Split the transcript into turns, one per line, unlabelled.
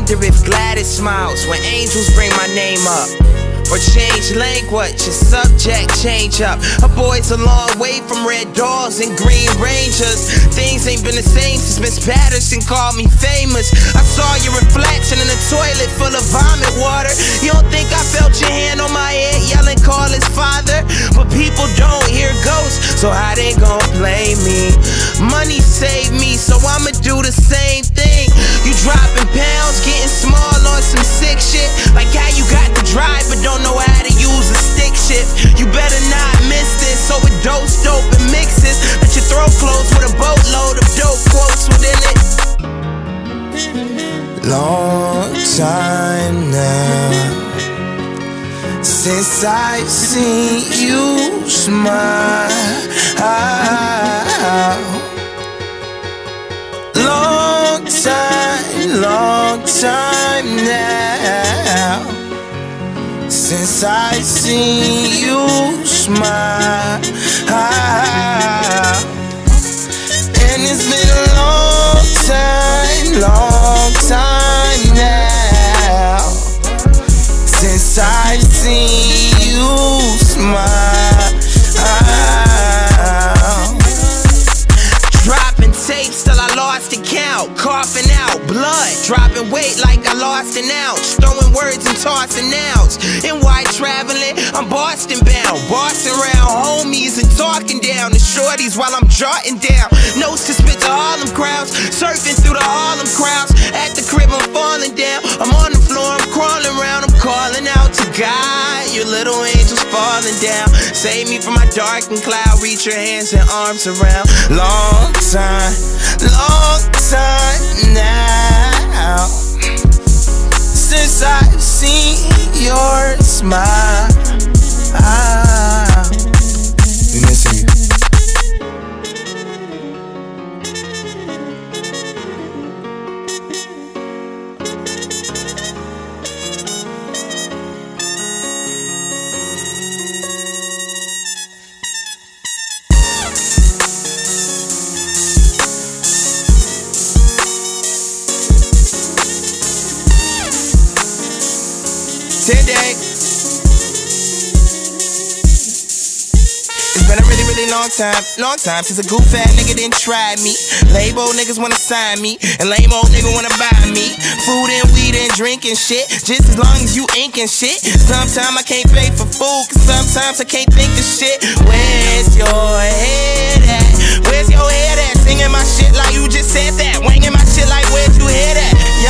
wonder if Gladys smiles when angels bring my name up. Or change language, your subject change up. A boy's a long way from red doors and green rangers. Things ain't been the same since Miss Patterson called me famous. I saw your reflection in the toilet full of vomit water. You don't think I felt your hand on my head yelling, call his father? But people don't hear ghosts, so how they gon' blame me? Money saved me, so I'ma do the same thing. You dropping pounds, getting small on some sick shit. Like how you got the drive but don't know how to use a stick shift. You better not miss this. So it dose, dope, and mixes. Let your throat close with a boatload of dope quotes within it.
Long time now since I've seen you smile. Long time now since I've seen you smile. And it's been a long time now since I've seen you smile.
Dropping tapes till I lost the count. Coughing out blood, dropping weight like I lost an ounce. Throwing words and tossing nouns. And why traveling? I'm Boston bound. Bossing around homies and talking down the shorties while I'm jotting down notes to spit to Harlem crowds. Surfing through the Harlem crowds. At the crib I'm falling down. I'm on the floor, I'm crawling around. I'm calling out to God. Your little angels falling down. Save me from my darkened cloud. Reach your hands and arms around.
Long time now since I've seen your smile. We missing you.
Today,
it's been a really long time since a goof fat nigga didn't try me. Lame old niggas wanna sign me, and lame old nigga wanna buy me food and weed and drink and shit, just as long as you inkin' shit. Sometimes I can't pay for food, cause sometimes I can't think of shit. Where's your head at? Where's your head at? Singing my shit like you just said that. Wanging my shit like where'd you hear that?